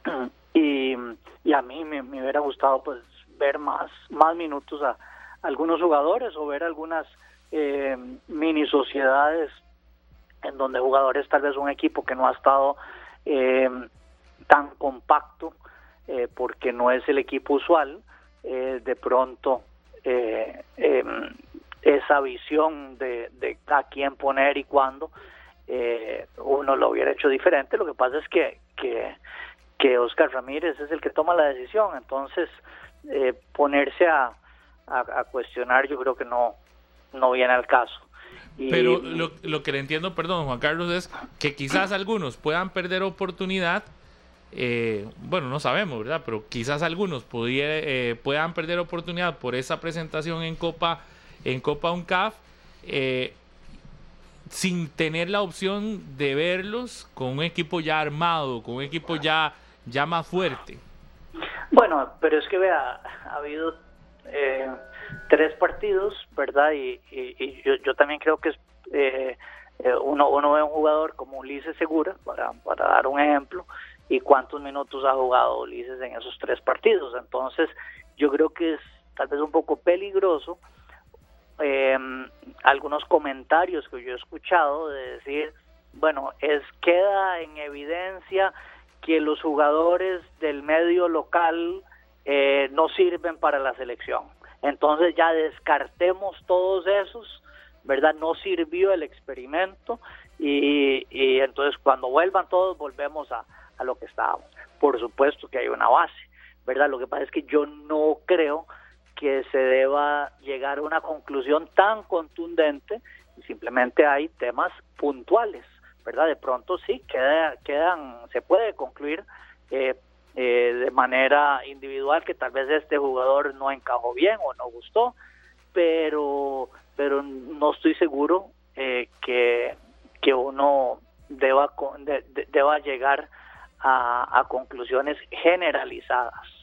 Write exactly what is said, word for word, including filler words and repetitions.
y, y a mí me, me hubiera gustado pues ver más, más minutos a, a algunos jugadores o ver algunas eh, mini sociedades en donde jugadores, tal vez un equipo que no ha estado eh, tan compacto eh, porque no es el equipo usual, eh, de pronto eh, eh, esa visión de, de a quién poner y cuándo, eh, uno lo hubiera hecho diferente. Lo que pasa es que, que, que Oscar Ramírez es el que toma la decisión, entonces eh, ponerse a, a, a cuestionar yo creo que no, no viene al caso. Y... Pero lo, lo que le entiendo, perdón, Juan Carlos, es que quizás algunos puedan perder oportunidad, eh, bueno, no sabemos, ¿verdad? Pero quizás algunos pudiera, eh, puedan perder oportunidad por esa presentación en Copa, en Copa UNCAF, eh, sin tener la opción de verlos con un equipo ya armado, con un equipo ya, ya más fuerte. Bueno, pero es que vea, ha habido eh, tres partidos, ¿verdad? Y, y, y yo, yo también creo que es, eh, uno, uno ve un jugador como Ulises Segura, para, para dar un ejemplo, y cuántos minutos ha jugado Ulises en esos tres partidos. Entonces, yo creo que es tal vez un poco peligroso eh, algunos comentarios que yo he escuchado de decir, bueno, es queda en evidencia que los jugadores del medio local eh, no sirven para la selección. Entonces ya descartemos todos esos, ¿verdad? No sirvió el experimento y, y entonces cuando vuelvan todos volvemos a, a lo que estábamos. Por supuesto que hay una base, ¿verdad? Lo que pasa es que yo no creo que se deba llegar a una conclusión tan contundente, y simplemente hay temas puntuales, ¿verdad? De pronto sí, queda, quedan, se puede concluir eh, eh, de manera individual que tal vez este jugador no encajó bien o no gustó, pero pero no estoy seguro eh, que, que uno deba, de, de, deba llegar a, a conclusiones generalizadas.